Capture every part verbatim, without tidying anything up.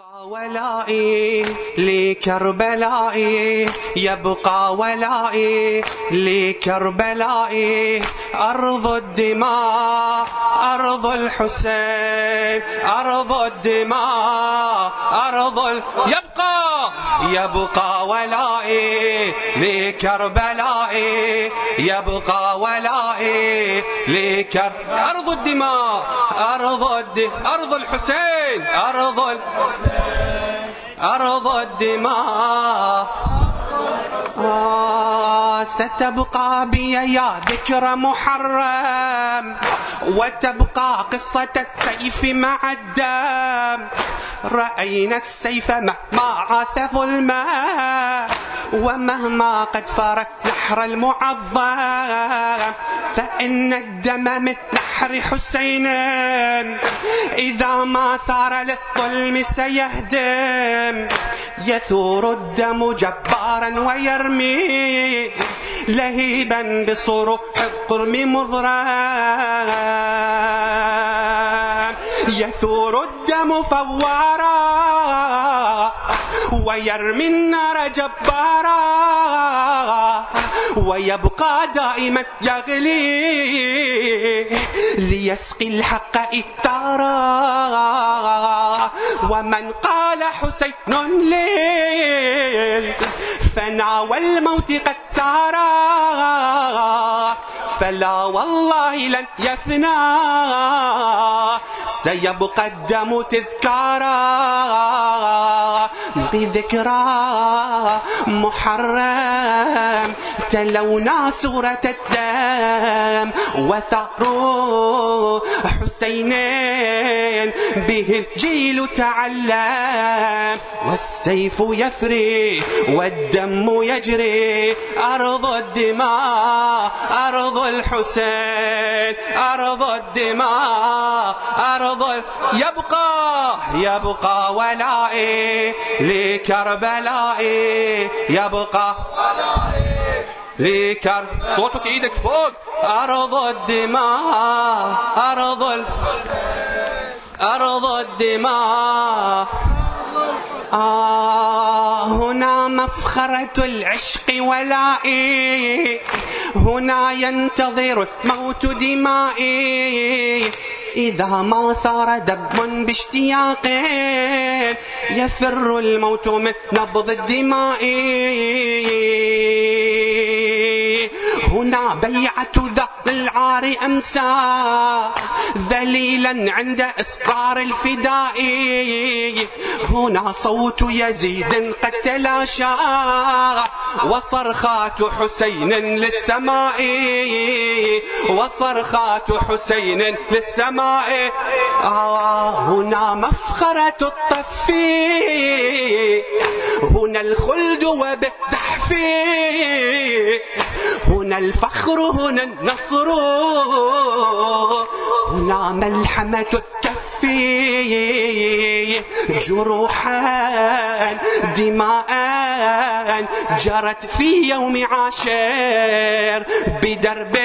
ولائي لكربلائي يبقى ولائي لكربلائي أرض الدماء أرض الحسين أرض الدماء أرض ال... يبقى يبقى ولائي لكربلائي يبقى ولائي لكر أرض الدماء أرض الد... أرض الحسين أرض ال... أرض الدماء آه ستبقى بي يا ذكرى محرم وتبقى قصة السيف مع الدم رأينا السيف مهما عاث ظلما ومهما قد فار نحر المعظم فإن الدم من نحر حسين إذا ما ثار للظلم سيهدم يثور الدم جبارا ويرمي لهيبا بصروح القرم مضرام يثور الدم فوارا ويرمي النار جبارا ويبقى دائما يغلي ليسقي الحق إثارا ومن قال حسين ليل فنا والموت قد سارا فلا والله لن يفنى سيبقى الدم تذكارا بذكرى محرم تلونا سورة الدم وثأر حسينين به الجيل تعلم والسيف يفري والدم يجري أرض الدماء أرض الحسين أرض الدماء أرض ال... يبقى يبقى ولائي لكربلائي يبقى ولائي لكر صوتك ايدك فوق أرض الدماء أرض ال... أرض الدماء آه هنا مفخرة العشق ولائي هنا ينتظر الموت دمائي إذا ما ثار دم باشتياق يفر الموت من نبض الدماء هنا بيعة ذا للعار أمسى ذليلا عند إصرار الفداء هنا صوت يزيد قد تلاشى وصرخات حسين للسماء وصرخات حسين للسماء آه هنا مفخرة الطف هنا الخلد وبالزحف هنا الفخر هنا النصر هنا ملحمة الكف جروحا دماء جرت في يوم عاشر بدرب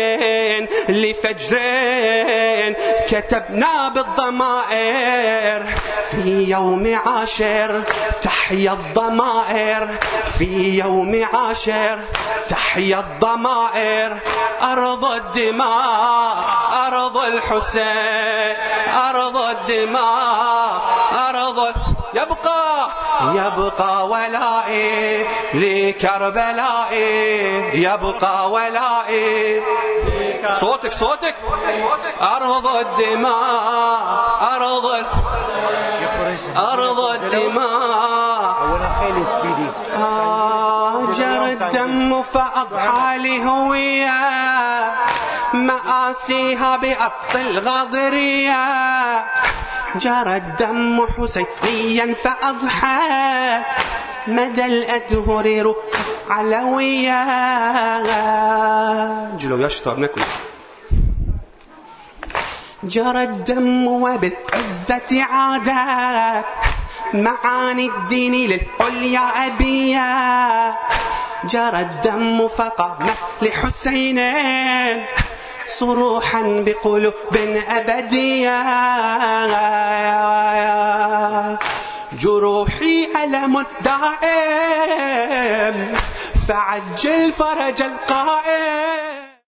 لفجر كتبنا بالضمائر في يوم عاشر تحيا الضمائر في يوم عاشر تحيا الضمائر أرض الدماء أرض الحسين أرض الدماء أرض يبقى يبقى ولائي لكربلائي يبقى ولائي صوتك صوتك أرض الدماء أرض أرض الدماء آه جرى الدم فأضحى لهوية مآسيها بأرض الغاضرية جرى الدم حسينيا فأضحى مدى الأدهر روح علوية جلو يشطر نكو جرى الدم وبالعزة عادت معاني الدين للعليا أبيا جرى الدم فقام لحسين صروحا بقلوب أبدية جروحي ألم دائم فعجل فرج القائم.